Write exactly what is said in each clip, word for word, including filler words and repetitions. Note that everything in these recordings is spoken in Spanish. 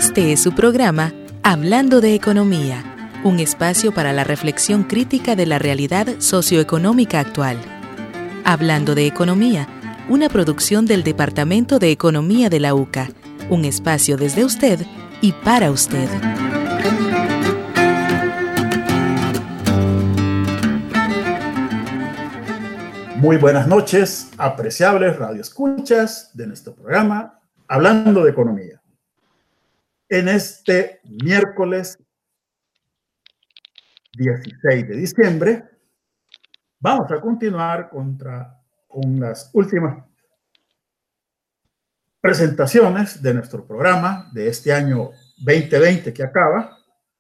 Este es su programa Hablando de Economía, un espacio para la reflexión crítica de la realidad socioeconómica actual. Hablando de Economía, una producción del Departamento de Economía de la U C A, un espacio desde usted y para usted. Muy buenas noches, apreciables radioescuchas de nuestro programa Hablando de Economía. En este miércoles dieciséis de diciembre vamos a continuar contra, con las últimas presentaciones de nuestro programa de este año veinte veinte que acaba,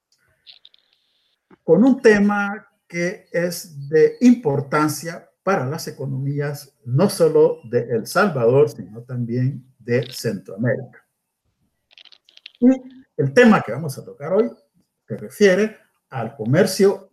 con un tema que es de importancia para las economías no solo de El Salvador, sino también de Centroamérica. Y el tema que vamos a tocar hoy se refiere al comercio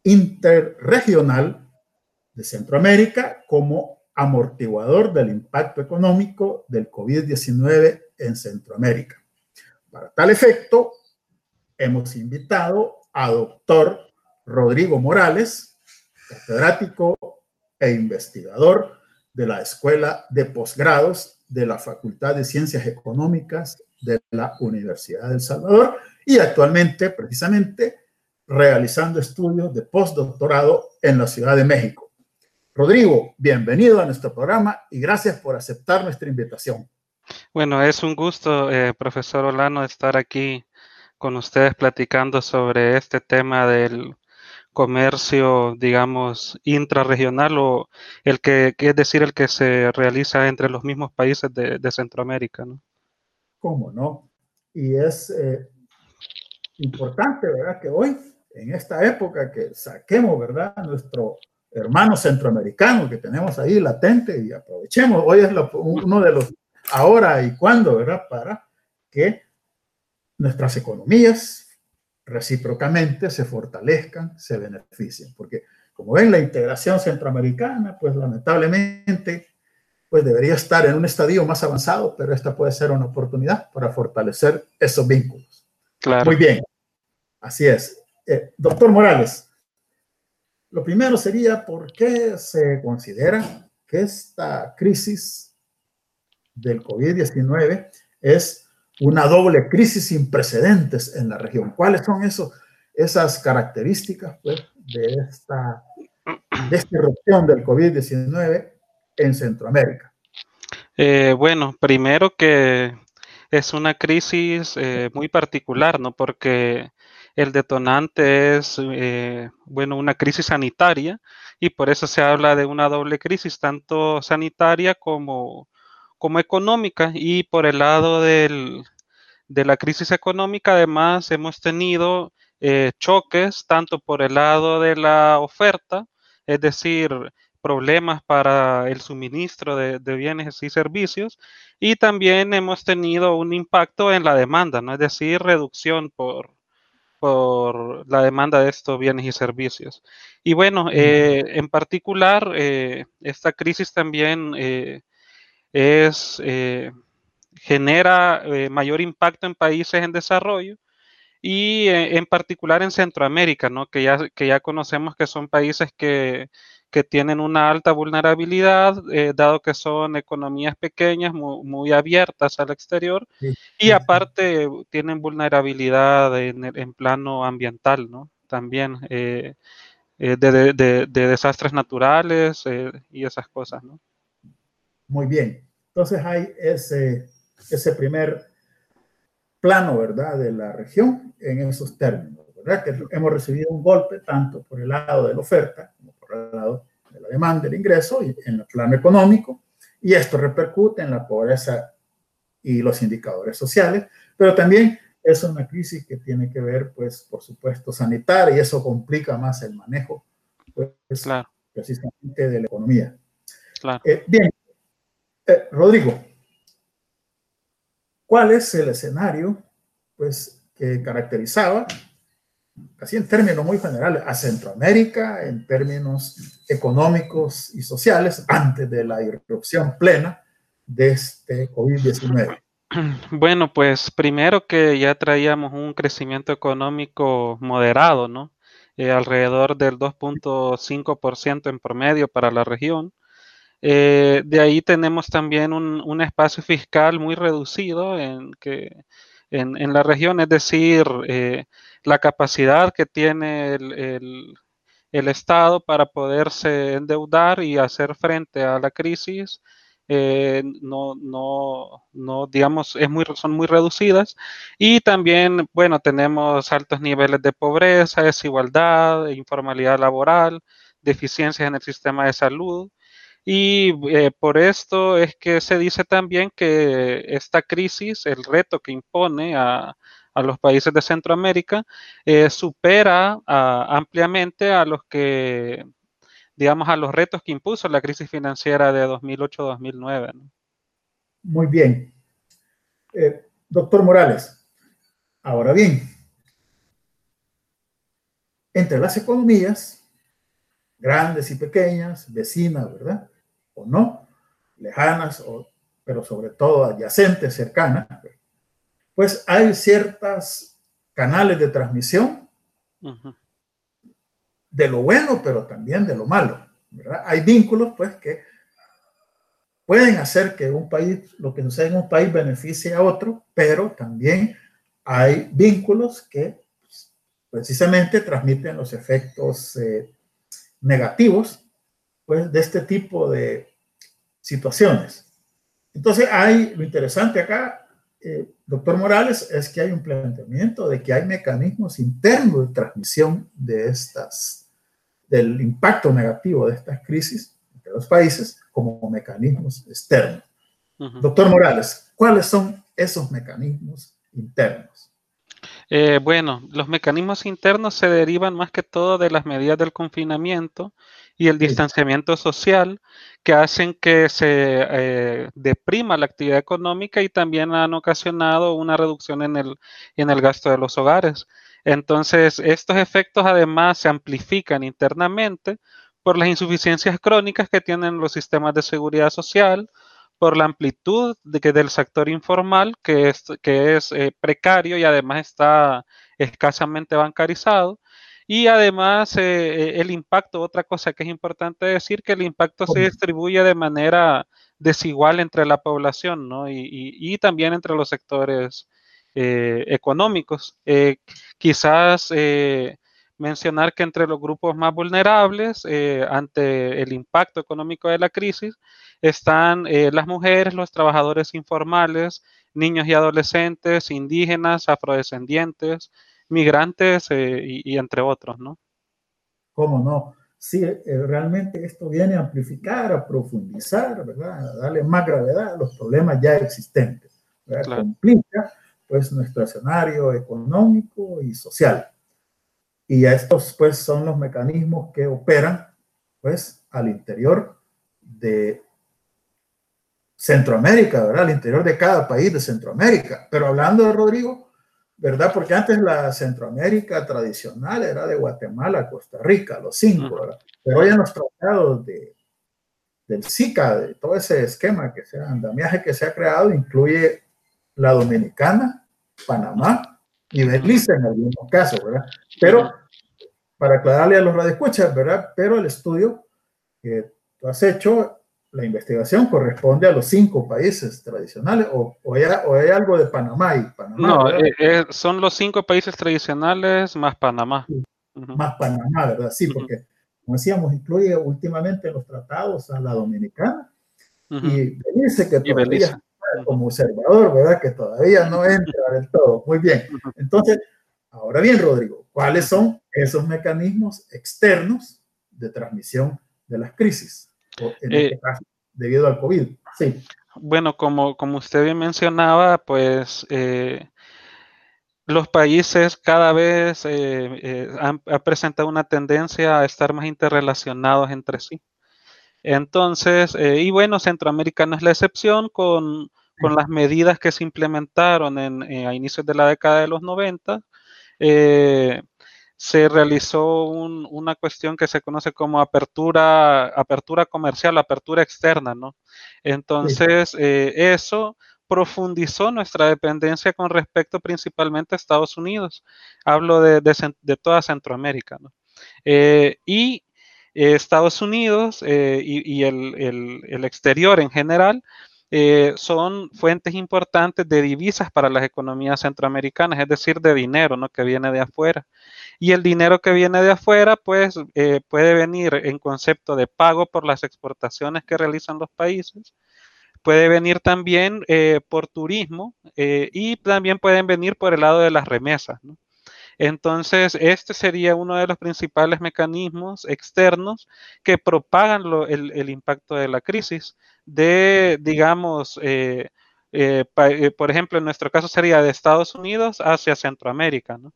interregional de Centroamérica como amortiguador del impacto económico del COVID diecinueve en Centroamérica. Para tal efecto, hemos invitado a doctor Rodrigo Morales, catedrático e investigador de la Escuela de Posgrados de la Facultad de Ciencias Económicas de la Universidad de El Salvador y actualmente, precisamente, realizando estudios de postdoctorado en la Ciudad de México. Rodrigo, bienvenido a nuestro programa y gracias por aceptar nuestra invitación. Bueno, es un gusto, eh, profesor Olano, estar aquí con ustedes platicando sobre este tema del comercio, digamos, intrarregional o el que, que es decir, el que se realiza entre los mismos países de, de Centroamérica, ¿no? ¿Cómo no? Y es eh, importante, ¿verdad?, que hoy, en esta época, que saquemos, ¿verdad?, a nuestro hermano centroamericano que tenemos ahí latente y aprovechemos. Hoy es lo, uno de los ahora y cuándo, ¿verdad?, para que nuestras economías recíprocamente se fortalezcan, se beneficien. Porque, como ven, la integración centroamericana, pues lamentablemente, pues debería estar en un estadio más avanzado, pero esta puede ser una oportunidad para fortalecer esos vínculos. Claro. Muy bien, así es. Eh, doctor Morales, lo primero sería, ¿por qué se considera que esta crisis del COVID diecinueve es una doble crisis sin precedentes en la región? ¿Cuáles son esos, esas características, pues, de esta, de esta irrupción del COVID diecinueve en Centroamérica? Eh, bueno, primero que es una crisis eh, muy particular, ¿no? Porque el detonante es, eh, bueno, una crisis sanitaria y por eso se habla de una doble crisis, tanto sanitaria como, como económica. Y por el lado del, de la crisis económica, además, hemos tenido eh, choques tanto por el lado de la oferta, es decir, problemas para el suministro de, de bienes y servicios, y también hemos tenido un impacto en la demanda, ¿no? Es decir, reducción por, por la demanda de estos bienes y servicios. Y bueno, eh, en particular, eh, esta crisis también eh, es... Eh, genera eh, mayor impacto en países en desarrollo y eh, en particular en Centroamérica, ¿no? Que ya, que ya conocemos que son países que, que tienen una alta vulnerabilidad, eh, dado que son economías pequeñas, muy, muy abiertas al exterior, Sí. y aparte tienen vulnerabilidad en, en plano ambiental, ¿no? También eh, eh, de, de, de, de desastres naturales eh, y esas cosas, ¿no? Muy bien. Entonces hay ese, ese primer plano, ¿verdad?, de la región en esos términos, ¿verdad? Que hemos recibido un golpe tanto por el lado de la oferta como por el lado de la demanda, del ingreso y en el plano económico, y esto repercute en la pobreza y los indicadores sociales, pero también es una crisis que tiene que ver, pues, por supuesto, sanitaria, y eso complica más el manejo, pues, claro, precisamente de la economía. Claro. Eh, bien, eh, Rodrigo, ¿cuál es el escenario, pues, que caracterizaba, así en términos muy generales, a Centroamérica en términos económicos y sociales antes de la irrupción plena de este COVID diecinueve? Bueno, pues primero que ya traíamos un crecimiento económico moderado, ¿no? Eh, alrededor del dos punto cinco por ciento en promedio para la región. Eh, de ahí tenemos también un, un espacio fiscal muy reducido en, que, en, en la región, es decir, eh, la capacidad que tiene el, el- el Estado para poderse endeudar y hacer frente a la crisis, eh, no, no, no, digamos, es muy, son muy reducidas. Y también, bueno, tenemos altos niveles de pobreza, desigualdad, informalidad laboral, deficiencias en el sistema de salud. Y eh, por esto es que se dice también que esta crisis, el reto que impone a, a los países de Centroamérica, eh, supera a- ampliamente a los que, digamos, a los retos que impuso la crisis financiera de dos mil ocho-dos mil nueve, ¿no? Muy bien. Eh, doctor Morales, ahora bien, entre las economías, grandes y pequeñas, vecinas, ¿verdad? O no, lejanas, o, pero sobre todo adyacentes, cercanas, pues hay ciertos canales de transmisión Ujú. de lo bueno, pero también de lo malo, ¿verdad? Hay vínculos, pues, que pueden hacer que un país, lo que sucede en un país beneficie a otro, pero también hay vínculos que pues, precisamente transmiten los efectos eh, negativos, pues, de este tipo de situaciones. Entonces, hay, lo interesante acá, eh, doctor Morales, es que hay un planteamiento de que hay mecanismos internos de transmisión de estas, del impacto negativo de estas crisis entre los países como mecanismos externos. Ujú. Doctor Morales, ¿cuáles son esos mecanismos internos? Eh, bueno, los mecanismos internos se derivan más que todo de las medidas del confinamiento y el Sí, distanciamiento social que hacen que se eh, deprima la actividad económica y también han ocasionado una reducción en el, en el gasto de los hogares. Entonces, estos efectos además se amplifican internamente por las insuficiencias crónicas que tienen los sistemas de seguridad social, por la amplitud de que del sector informal, que es, que es eh, precario y además está escasamente bancarizado. Y además eh, el impacto, otra cosa que es importante decir, que el impacto se distribuye de manera desigual entre la población, ¿no? y, y, y también entre los sectores eh, económicos. Eh, quizás eh, mencionar que entre los grupos más vulnerables eh, ante el impacto económico de la crisis están eh, las mujeres, los trabajadores informales, niños y adolescentes, indígenas, afrodescendientes, migrantes eh, y, y entre otros, ¿no? ¿Cómo no? Sí, eh, realmente esto viene a amplificar, a profundizar, ¿verdad? A darle más gravedad a los problemas ya existentes, ¿verdad? Claro. Complica, pues, nuestro escenario económico y social. Y estos, pues, son los mecanismos que operan, pues, al interior de Centroamérica, ¿verdad? Al interior de cada país de Centroamérica. Pero hablando de Rodrigo, ¿verdad? Porque antes la Centroamérica tradicional era de Guatemala, Costa Rica, los cinco, ¿verdad? Pero hoy en los tratados de, del SICA, de todo ese esquema, que sea andamiaje que se ha creado, incluye la Dominicana, Panamá y Belice en algunos casos, ¿verdad? Pero, para aclararle a los radioescuchas, ¿verdad? Pero el estudio que tú has hecho, la investigación corresponde a los cinco países tradicionales, o, o, hay, o hay algo de Panamá y Panamá, No, ¿verdad? eh, eh, son los cinco países tradicionales más Panamá. Sí, Ujú, más Panamá, ¿verdad? Sí, ujú, porque, como decíamos, incluye últimamente en los tratados a la Dominicana ujú. y dice que Y todavía Belice. está Ujú, como observador, ¿verdad? Que todavía no entra del todo. Muy bien. ujú, Entonces, ahora bien, Rodrigo, ¿cuáles ujú. son esos mecanismos externos de transmisión de las crisis? O en Eh, este caso, debido al COVID. Sí. bueno, como, como usted bien mencionaba, pues eh, los países cada vez eh, eh, han, han presentado una tendencia a estar más interrelacionados entre sí. Entonces, eh, y bueno, Centroamérica no es la excepción con, con las medidas que se implementaron en, eh, a inicios de la década de los noventa. eh, Se realizó un- una cuestión que se conoce como apertura, apertura comercial, apertura externa, ¿no? Sí. Entonces, eh, eso profundizó nuestra dependencia con respecto principalmente a Estados Unidos. Hablo de, de, de toda Centroamérica, ¿no? Eh, y eh, Estados Unidos eh, y, y el, el, el exterior en general eh, son fuentes importantes de divisas para las economías centroamericanas, es decir, de dinero, ¿no?, que viene de afuera. Y el dinero que viene de afuera, pues, eh, puede venir en concepto de pago por las exportaciones que realizan los países, puede venir también eh, por turismo eh, y también pueden venir por el lado de las remesas, ¿no? Entonces, este sería uno de los principales mecanismos externos que propagan lo, el, el impacto de la crisis de, digamos, eh, eh, pa, eh, por ejemplo, en nuestro caso sería de Estados Unidos hacia Centroamérica, ¿no?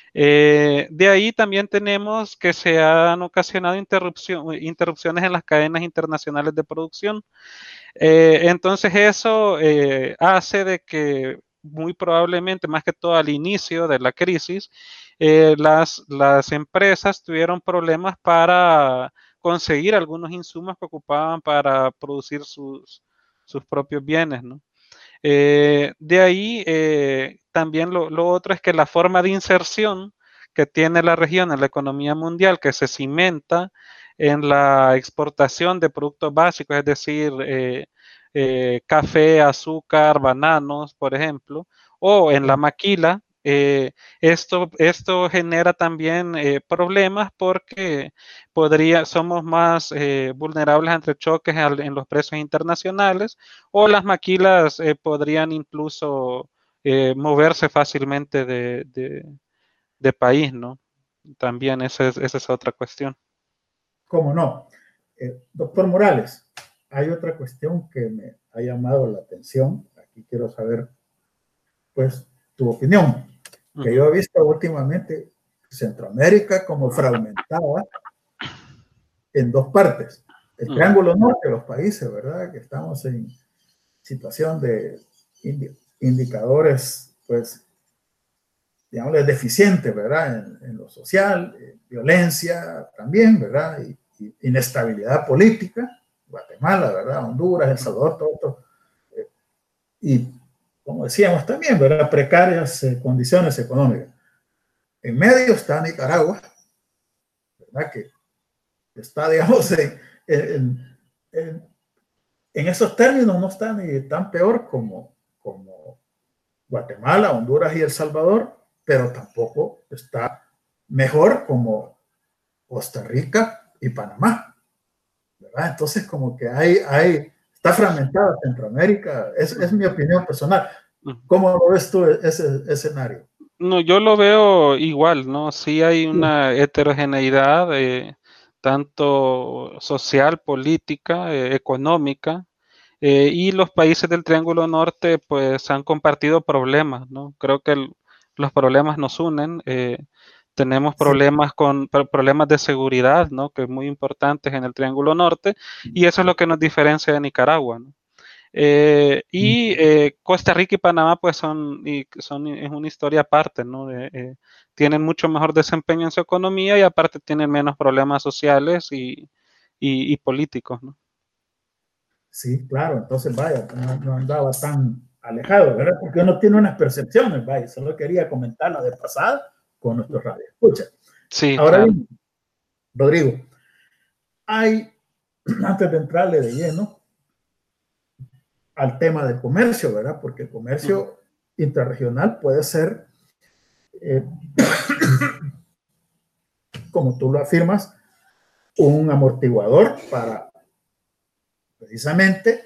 Eh, de ahí también tenemos que se han ocasionado interrupción, interrupciones en las cadenas internacionales de producción. Eh, entonces eso eh, hace de que muy probablemente, más que todo al inicio de la crisis, eh, las, las empresas tuvieron problemas para conseguir algunos insumos que ocupaban para producir sus, sus propios bienes, ¿no? Eh, de ahí eh, también lo, lo otro es que la forma de inserción que tiene la región en la economía mundial, que se cimenta en la exportación de productos básicos, es decir, eh, eh, café, azúcar, bananos, por ejemplo, o en la maquila, eh, esto, esto genera también eh, problemas porque podría, somos más eh, vulnerables ante choques al, en los precios internacionales, o las maquilas eh, podrían incluso eh, moverse fácilmente de, de, de país, ¿no? También esa es, esa es otra cuestión. ¿Cómo no? Eh, doctor Morales, hay otra cuestión que me ha llamado la atención. Aquí quiero saber, pues, tu opinión. Que uh-huh. Yo he visto últimamente Centroamérica como fragmentada en dos partes. El uh-huh. Triángulo Norte, los países, ¿verdad? Que estamos en situación de indi- indicadores, pues, digamos, deficientes, ¿verdad? En, en lo social, eh, violencia también, ¿verdad? Y, y inestabilidad política. Guatemala, ¿verdad? Honduras, El Salvador, todo esto. Eh, y, como decíamos también, ¿verdad? Precarias eh, condiciones económicas. En medio está Nicaragua, ¿verdad? Que está, digamos, en, en, en, en esos términos no está ni tan peor como, como Guatemala, Honduras y El Salvador, pero tampoco está mejor como Costa Rica y Panamá, ¿verdad? Entonces, como que hay, hay está fragmentada Centroamérica, es, es mi opinión personal. ¿Cómo lo ves tú ese escenario? No, yo lo veo igual, ¿no? Sí hay una heterogeneidad, eh, tanto social, política, eh, económica, eh, y los países del Triángulo Norte, pues, han compartido problemas, ¿no? Creo que el, los problemas nos unen. Eh, tenemos problemas sí. con problemas de seguridad, ¿no? Que es muy importantes en el Triángulo Norte, y eso es lo que nos diferencia de Nicaragua, ¿no? Eh, y eh, Costa Rica y Panamá pues son, y son es una historia aparte, ¿no? Eh, eh, tienen mucho mejor desempeño en su economía y aparte tienen menos problemas sociales y, y, y políticos, ¿no? Sí, claro, entonces vaya, no, no andaba tan alejado, ¿verdad? Porque uno tiene unas percepciones, vaya, solo quería comentarla de pasada con nuestro radio. Escucha. Sí, ahora claro. bien, Rodrigo, hay, antes de entrarle de lleno al tema del comercio, ¿verdad? Porque el comercio uh-huh. intrarregional puede ser, eh, como tú lo afirmas, un amortiguador para precisamente,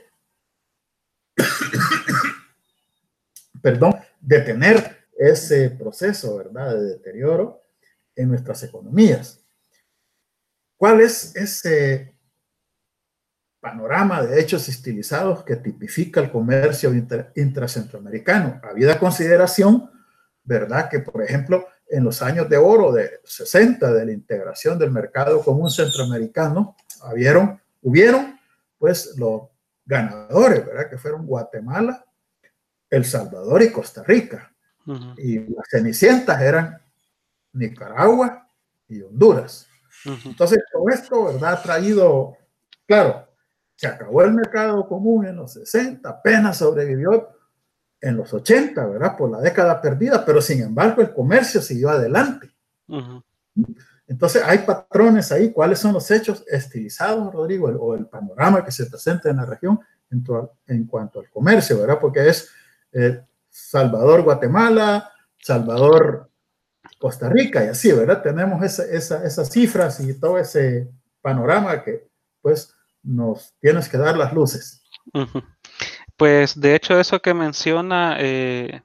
perdón, detener ese proceso, ¿verdad?, de deterioro en nuestras economías. ¿Cuál es ese panorama de hechos estilizados que tipifica el comercio inter, intracentroamericano? Habida consideración, ¿verdad?, que por ejemplo en los años de oro de sesenta de la integración del mercado común centroamericano, hubieron, hubieron pues los ganadores, ¿verdad?, que fueron Guatemala, El Salvador y Costa Rica. Uh-huh. Y las cenicientas eran Nicaragua y Honduras. Uh-huh. Entonces, todo esto, ¿verdad?, ha traído, claro, se acabó el mercado común en los sesenta, apenas sobrevivió en los ochenta, ¿verdad? Por la década perdida, pero sin embargo el comercio siguió adelante. Uh-huh. Entonces hay patrones ahí. ¿Cuáles son los hechos estilizados, Rodrigo, el, o el panorama que se presenta en la región en, tu, en cuanto al comercio, ¿verdad? Porque es eh, Salvador, Guatemala, Salvador, Costa Rica y así, ¿verdad? Tenemos esa, esa, esas cifras y todo ese panorama que pues nos tienes que dar las luces. Uh-huh. Pues de hecho eso que menciona eh,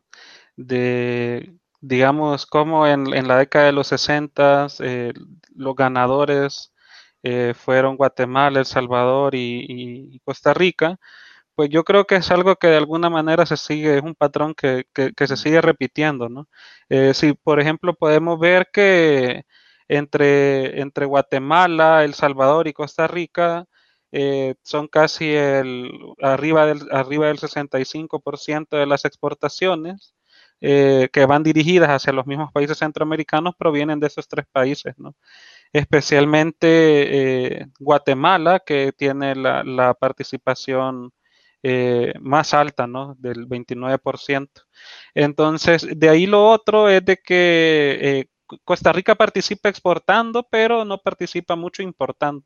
de, digamos, como en, en la década de los sesenta eh, los ganadores eh, fueron Guatemala, El Salvador y, y Costa Rica, pues yo creo que es algo que de alguna manera se sigue, es un patrón que, que, que se sigue repitiendo, ¿no? Eh, si, por ejemplo, podemos ver que entre, entre Guatemala, El Salvador y Costa Rica eh, son casi el, arriba, del, arriba del sesenta y cinco por ciento de las exportaciones eh, que van dirigidas hacia los mismos países centroamericanos provienen de esos tres países, ¿no? Especialmente eh, Guatemala, que tiene la, la participación eh, más alta, ¿no? Del veintinueve por ciento. Entonces, de ahí lo otro es de que eh, Costa Rica participa exportando, pero no participa mucho importando.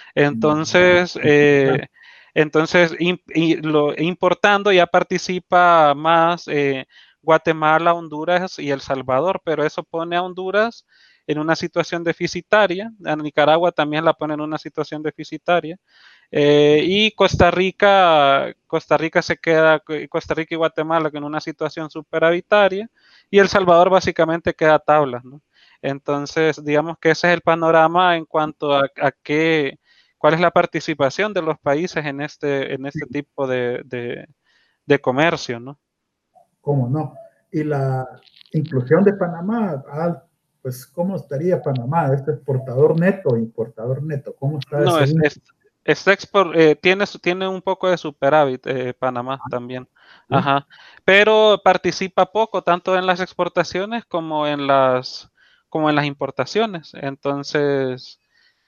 Entonces, eh, entonces in, in, lo, importando ya participa más eh, Guatemala, Honduras y El Salvador, pero eso pone a Honduras en una situación deficitaria, a Nicaragua también la pone en una situación deficitaria, eh, y Costa Rica, Costa Rica se queda, Costa Rica y Guatemala en una situación superavitaria, y El Salvador básicamente queda a tablas, ¿no? Entonces, digamos que ese es el panorama en cuanto a, a qué, cuál es la participación de los países en este, en este tipo de, de, de comercio, ¿no? ¿Cómo no? Y la inclusión de Panamá, ah, pues, ¿cómo estaría Panamá? ¿Este exportador neto o importador neto? ¿Cómo está no, ese? es, es, es export, eh, tiene, tiene un poco de superávit eh, Panamá ah, también. ¿sí? Ajá. Pero participa poco, tanto en las exportaciones como en las, como en las importaciones. Entonces,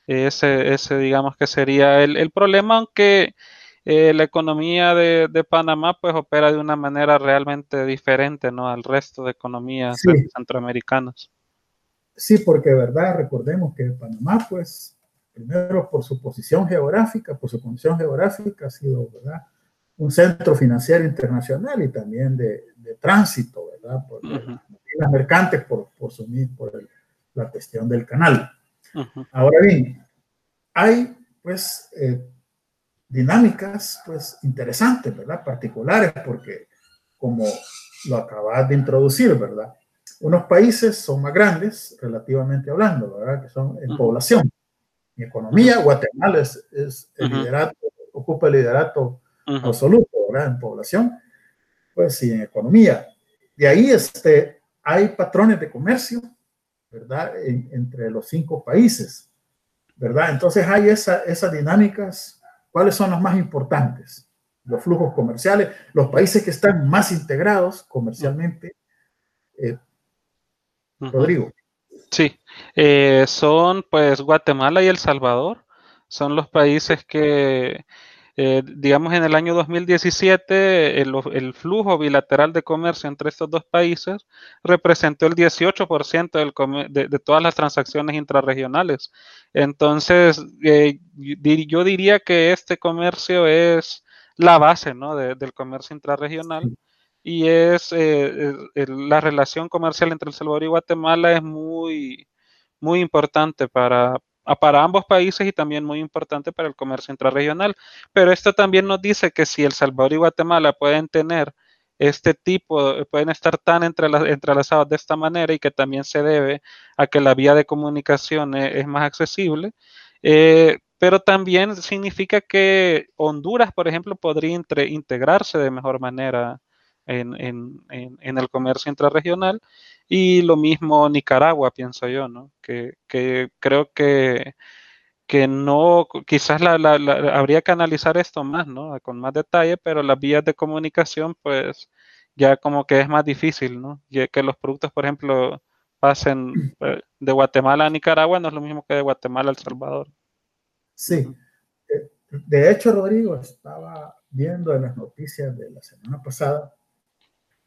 ese, ese digamos que sería el, el problema, aunque eh, la economía de, de Panamá pues opera de una manera realmente diferente, ¿no? Al resto de economías sí. centroamericanas. Sí, porque, ¿verdad? Recordemos que Panamá, pues, primero por su posición geográfica, por su condición geográfica, ha sido, ¿verdad?, un centro financiero internacional y también de, de tránsito, ¿verdad?, por uh-huh. las mercantes, por, por, su, por el, la cuestión del canal. Uh-huh. Ahora bien, hay, pues, eh, dinámicas, pues, interesantes, ¿verdad?, particulares, porque, como lo acabas de introducir, ¿verdad?, unos países son más grandes, relativamente hablando, ¿verdad?, que son en uh-huh. población. En economía, uh-huh. Guatemala es, es el uh-huh. liderato, ocupa el liderato uh-huh. absoluto, ¿verdad?, en población. Pues sí, en economía. De ahí este, hay patrones de comercio, ¿verdad?, en, entre los cinco países, ¿verdad? Entonces hay esa, esas dinámicas. ¿Cuáles son las más importantes? Los flujos comerciales, los países que están más integrados comercialmente. Eh, Uh-huh. Rodrigo. Sí, eh, son pues Guatemala y El Salvador, son los países que, eh, digamos, en el año dos mil diecisiete el, el flujo bilateral de comercio entre estos dos países representó el dieciocho por ciento del de, de todas las transacciones intrarregionales. Entonces, eh, yo diría que este comercio es la base, ¿no?, de, del comercio intrarregional. Sí. Y es eh, la relación comercial entre El Salvador y Guatemala es muy, muy importante para, para ambos países y también muy importante para el comercio intrarregional. Pero esto también nos dice que si El Salvador y Guatemala pueden tener este tipo, pueden estar tan entrelazados de esta manera y que también se debe a que la vía de comunicación es, es más accesible, eh, pero también significa que Honduras, por ejemplo, podría entre, integrarse de mejor manera En, en, en, en el comercio intrarregional, y lo mismo Nicaragua, pienso yo, ¿no? Que, que creo que, que no, quizás la, la, la, habría que analizar esto más, ¿no?, con más detalle, pero las vías de comunicación, pues, ya como que es más difícil, ¿no? Ya que los productos, por ejemplo, pasen de Guatemala a Nicaragua, no es lo mismo que de Guatemala a El Salvador. Sí. Uh-huh. De hecho, Rodrigo, estaba viendo en las noticias de la semana pasada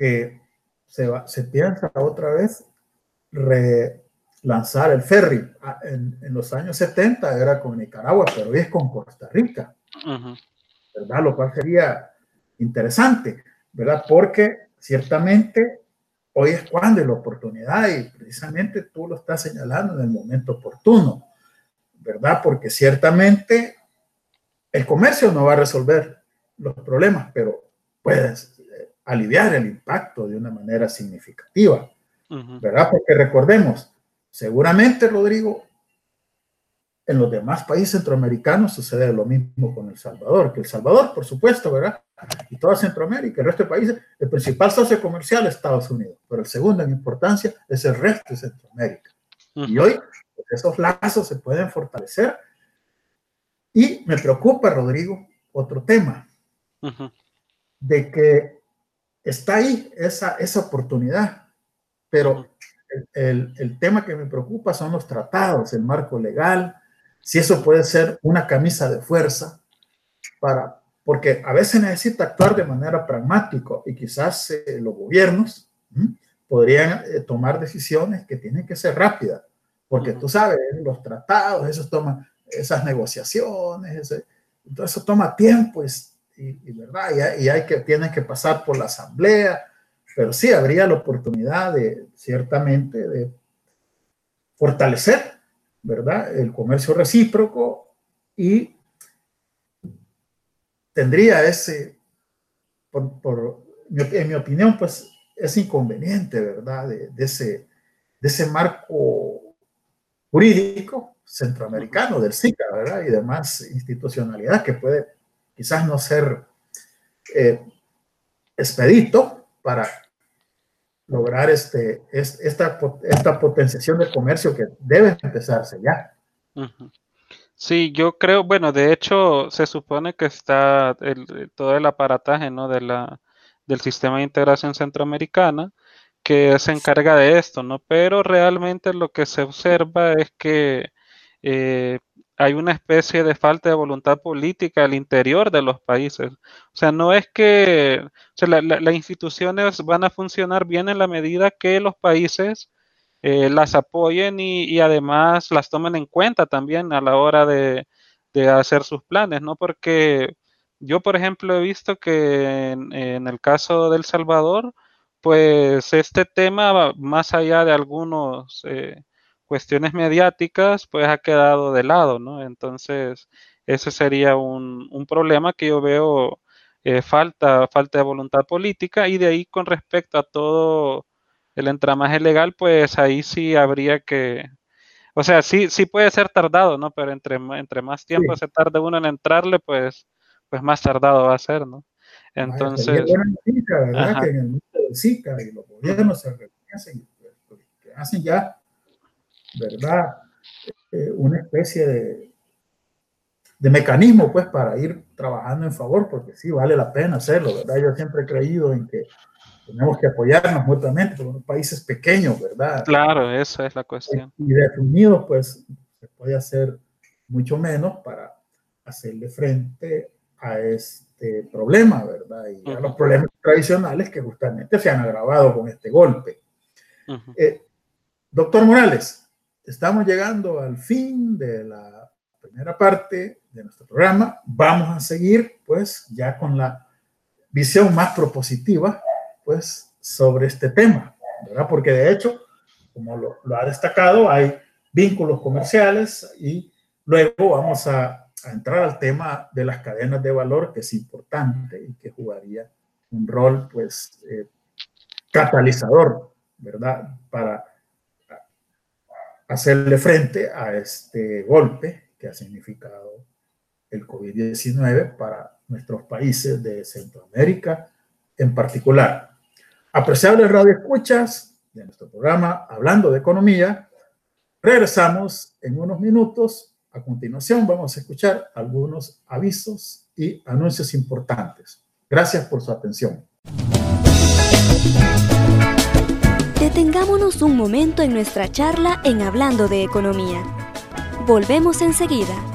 que se, va, se piensa otra vez relanzar el ferry. En, en los años setenta era con Nicaragua, pero hoy es con Costa Rica, uh-huh. ¿verdad? Lo cual sería interesante, ¿verdad? Porque ciertamente hoy es cuando es la oportunidad, y precisamente tú lo estás señalando en el momento oportuno, ¿verdad? Porque ciertamente el comercio no va a resolver los problemas, pero puedes aliviar el impacto de una manera significativa, uh-huh. ¿verdad? Porque recordemos, seguramente, Rodrigo, en los demás países centroamericanos sucede lo mismo con El Salvador, que El Salvador, por supuesto, ¿verdad? Y toda Centroamérica, el resto de países, el principal socio comercial es Estados Unidos, pero el segundo en importancia es el resto de Centroamérica. Uh-huh. Y hoy pues, esos lazos se pueden fortalecer. Y me preocupa, Rodrigo, otro tema, uh-huh. de que está ahí esa, esa oportunidad, pero uh-huh. el, el, el tema que me preocupa son los tratados, el marco legal, si eso puede ser una camisa de fuerza para... Porque a veces necesita actuar de manera pragmática y quizás eh, los gobiernos ¿m? podrían eh, tomar decisiones que tienen que ser rápidas, porque uh-huh. tú sabes, los tratados, esos toman, esas negociaciones, ese, todo eso toma tiempo y, y, y verdad, y hay, y hay que, tienen que pasar por la asamblea, pero sí habría la oportunidad de, ciertamente, de fortalecer, ¿verdad?, el comercio recíproco y tendría ese, por, por, en mi opinión, pues, ese inconveniente, ¿verdad?, de, de, ese, de ese marco jurídico centroamericano, del SICA, ¿verdad?, y demás institucionalidad que puede quizás no ser eh, expedito para lograr este, este, esta, esta potenciación del comercio que debe empezarse ya. Uh-huh. Sí, yo creo, bueno, de hecho se supone que está el, todo el aparataje, ¿no?, de la, del sistema de integración centroamericana que se encarga de esto, ¿no? Pero realmente lo que se observa es que eh, hay una especie de falta de voluntad política al interior de los países. O sea, no es que o sea, la, la, las instituciones van a funcionar bien en la medida que los países Eh, las apoyen y, y además las tomen en cuenta también a la hora de, de hacer sus planes, ¿no? Porque yo, por ejemplo, he visto que en, en el caso de El Salvador, pues este tema, más allá de algunas eh, cuestiones mediáticas, pues ha quedado de lado, ¿no? Entonces, ese sería un, un problema que yo veo, eh, falta, falta de voluntad política, y de ahí con respecto a todo el entramaje legal, pues ahí sí habría que, o sea, sí, sí puede ser tardado, ¿no? Pero entre, entre más tiempo sí. se tarde uno en entrarle, pues, pues más tardado va a ser, ¿no? Entonces... Buena noticia, ¿verdad? Ajá. Que en el mundo del SICA y los gobiernos se reconocen, que hacen ya, ¿verdad? Eh, una especie de, de mecanismo, pues, para ir trabajando en favor, porque sí vale la pena hacerlo, ¿verdad? Yo siempre he creído en que tenemos que apoyarnos mutuamente, porque son países pequeños, ¿verdad? Claro, esa es la cuestión. Y definidos, pues, se puede hacer mucho menos para hacerle frente a este problema, ¿verdad? Y uh-huh. a los problemas tradicionales que justamente se han agravado con este golpe. Uh-huh. Eh, doctor Morales, estamos llegando al fin de la primera parte de nuestro programa. Vamos a seguir, pues, ya con la visión más propositiva, pues, sobre este tema, ¿verdad? Porque de hecho, como lo, lo ha destacado, hay vínculos comerciales y luego vamos a, a entrar al tema de las cadenas de valor, que es importante y que jugaría un rol, pues, eh, catalizador, ¿verdad? Para hacerle frente a este golpe que ha significado el COVID diecinueve para nuestros países de Centroamérica en particular. Apreciables radioescuchas de nuestro programa Hablando de Economía, regresamos en unos minutos. A continuación vamos a escuchar algunos avisos y anuncios importantes. Gracias por su atención. Detengámonos un momento en nuestra charla en Hablando de Economía. Volvemos enseguida.